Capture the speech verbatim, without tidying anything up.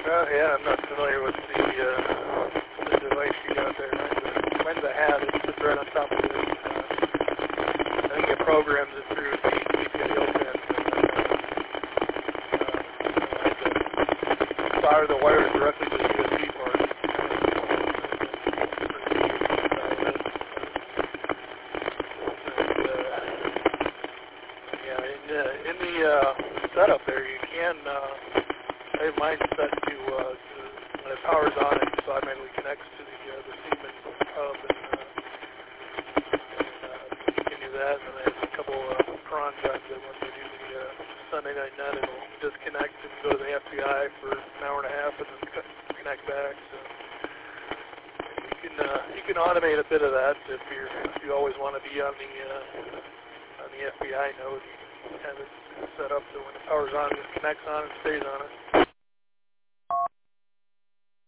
Uh, yeah, I'm not familiar with the, uh, the device you got there. Mine's a, mine's a hat. It sits right on top of it. Uh, I think it programs it through the P C I O pin. Uh, uh, solder the wires directly to the U S B port. And, uh, yeah, in, uh, in the uh, setup there, you can. Uh, I have mine set to, uh, to when it powers on, it just automatically connects to the uh, the Siemens hub, and, uh, and uh, you can do that. And then I have a couple uh, cron jobs that when they do the uh, Sunday night net, it'll disconnect and go to the F B I for an hour and a half, and then connect back. So you can uh, you can automate a bit of that if you if you always want to be on the uh, on the F B I node. You can have it set up so when it powers on, it just connects on and stays on it.